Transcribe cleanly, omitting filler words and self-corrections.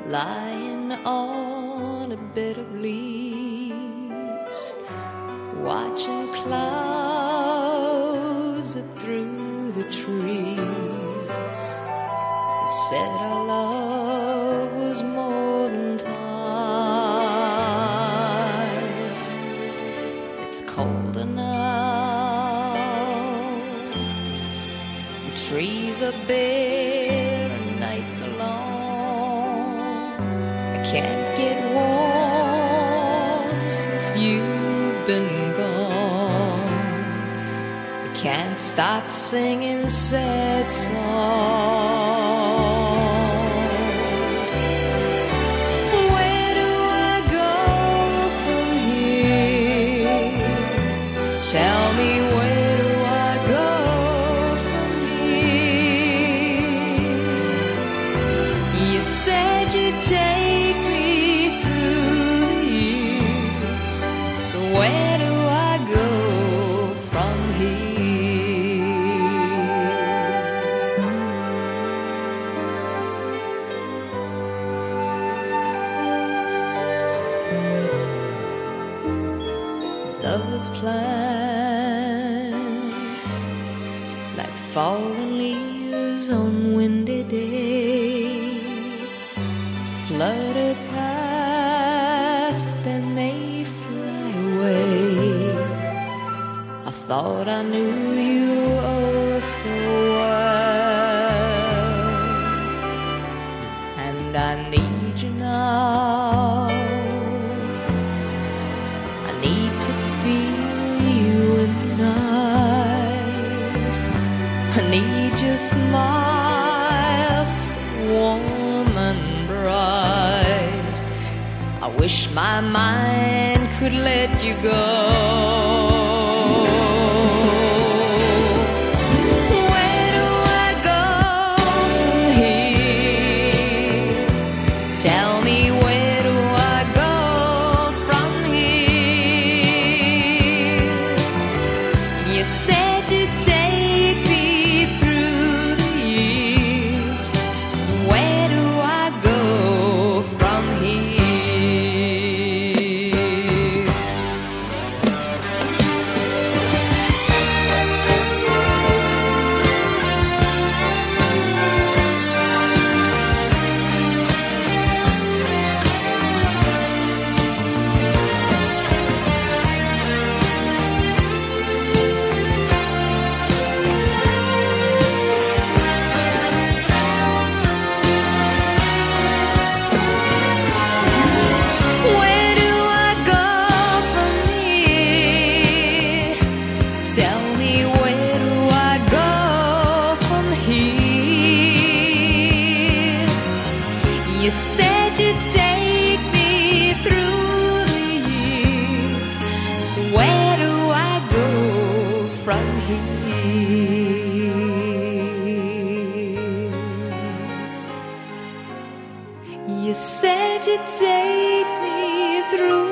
lying on a bed of leaves, watching clouds through the trees. They said our love was more than time. It's colder now, the trees are bare and nights are long. I can't get warm since you've been gone. I can't stop singing sad songs. Where do I go from here? Tell me, where do I go from here? You said you'd take me through the years, so where do I go from here? Lovers' plans, like fallen leaves on windy days, flutter past, then they fly away. I thought I knew you oh so well, and I need you now. I need to feel you in the night. I need your smile so warm and bright. I wish my mind could let you go. Where do I go from here? Tell me, where do I go from here? You said you'd take me through the years, so where do I go from here? Where do I go from here? Tell me, where do I go from here? You said you'd take me through the years, so where do I go from here? You said you'd take me through